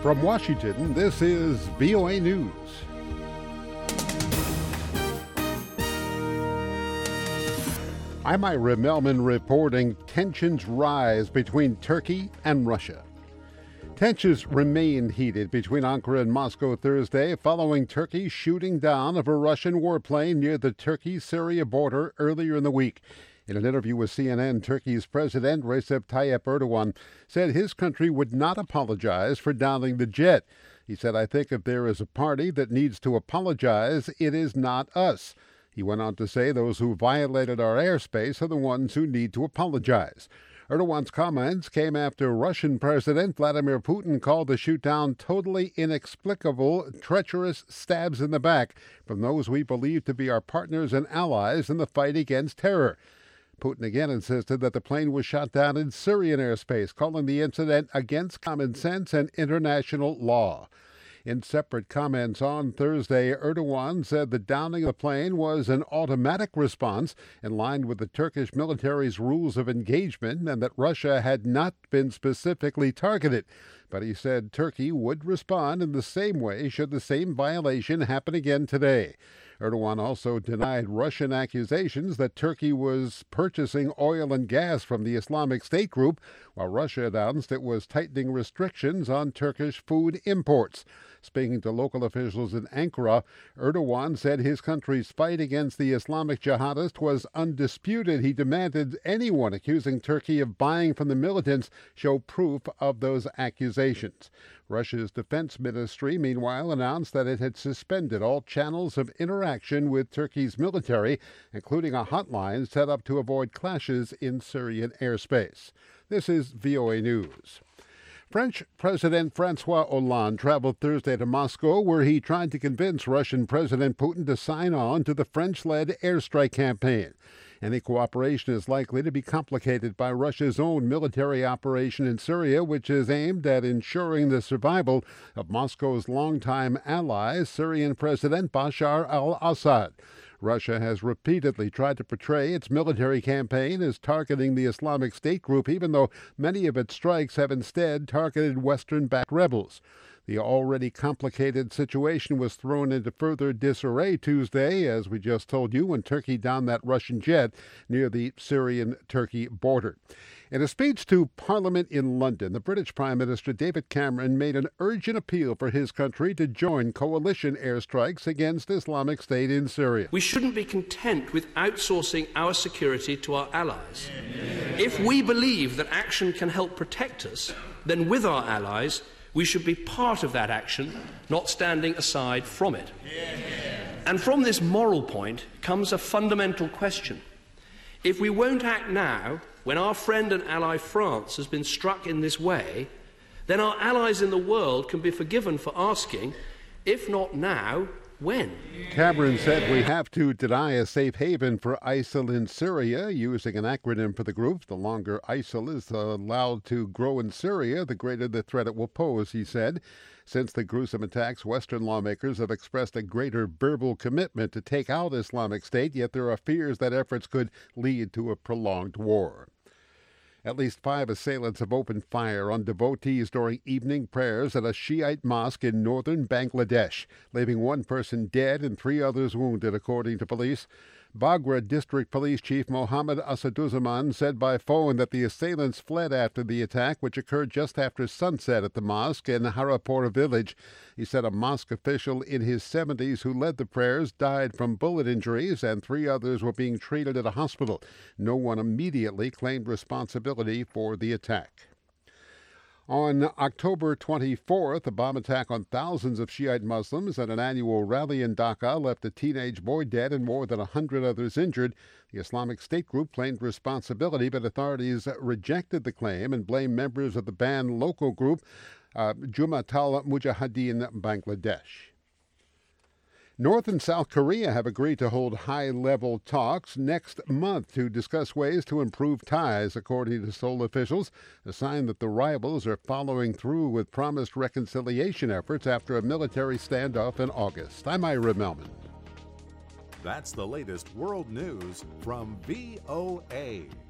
From Washington, this is VOA News. I'm Ira Melman reporting tensions rise between Turkey and Russia. Tensions remained heated between Ankara and Moscow Thursday following Turkey's shooting down of a Russian warplane near the Turkey-Syria border earlier in the week. In an interview with CNN, Turkey's President Recep Tayyip Erdogan said his country would not apologize for downing the jet. He said, "I think if there is a party that needs to apologize, it is not us." He went on to say those who violated our airspace are the ones who need to apologize. Erdogan's comments came after Russian President Vladimir Putin called the shoot-down totally inexplicable, treacherous stabs in the back from those we believe to be our partners and allies in the fight against terror. Putin again insisted that the plane was shot down in Syrian airspace, calling the incident against common sense and international law. In separate comments on Thursday, Erdogan said the downing of the plane was an automatic response in line with the Turkish military's rules of engagement and that Russia had not been specifically targeted. But he said Turkey would respond in the same way should the same violation happen again today. Erdogan also denied Russian accusations that Turkey was purchasing oil and gas from the Islamic State group, while Russia announced it was tightening restrictions on Turkish food imports. Speaking to local officials in Ankara, Erdogan said his country's fight against the Islamic jihadists was undisputed. He demanded anyone accusing Turkey of buying from the militants show proof of those accusations. Russia's defense ministry, meanwhile, announced that it had suspended all channels of interaction with Turkey's military, including a hotline set up to avoid clashes in Syrian airspace. This is VOA News. French President François Hollande traveled Thursday to Moscow, where he tried to convince Russian President Putin to sign on to the French-led airstrike campaign. Any cooperation is likely to be complicated by Russia's own military operation in Syria, which is aimed at ensuring the survival of Moscow's longtime ally, Syrian President Bashar al-Assad. Russia has repeatedly tried to portray its military campaign as targeting the Islamic State group, even though many of its strikes have instead targeted Western-backed rebels. The already complicated situation was thrown into further disarray Tuesday, as we just told you, when Turkey downed that Russian jet near the Syrian-Turkey border. In a speech to Parliament in London, the British Prime Minister David Cameron made an urgent appeal for his country to join coalition airstrikes against Islamic State in Syria. We shouldn't be content with outsourcing our security to our allies. If we believe that action can help protect us, then with our allies, we should be part of that action, not standing aside from it. And from this moral point comes a fundamental question. If we won't act now, when our friend and ally France has been struck in this way, then our allies in the world can be forgiven for asking, if not now, when? Cameron said we have to deny a safe haven for ISIL in Syria, using an acronym for the group. The longer ISIL is allowed to grow in Syria, the greater the threat it will pose, he said. Since the gruesome attacks, Western lawmakers have expressed a greater verbal commitment to take out Islamic State, yet there are fears that efforts could lead to a prolonged war. At least 5 assailants have opened fire on devotees during evening prayers at a Shiite mosque in northern Bangladesh, leaving 1 person dead and 3 others wounded, according to police. Bagra District Police Chief Mohammed Asaduzzaman said by phone that the assailants fled after the attack, which occurred just after sunset at the mosque in Harapura village. He said a mosque official in his 70s who led the prayers died from bullet injuries, and 3 others were being treated at a hospital. No one immediately claimed responsibility for the attack. On October 24th, a bomb attack on thousands of Shiite Muslims at an annual rally in Dhaka left a teenage boy dead and more than 100 others injured. The Islamic State group claimed responsibility, but authorities rejected the claim and blamed members of the banned local group, Jamaat al-Mujahideen Bangladesh. North and South Korea have agreed to hold high-level talks next month to discuss ways to improve ties, according to Seoul officials, a sign that the rivals are following through with promised reconciliation efforts after a military standoff in August. I'm Ira Melman. That's the latest world news from VOA.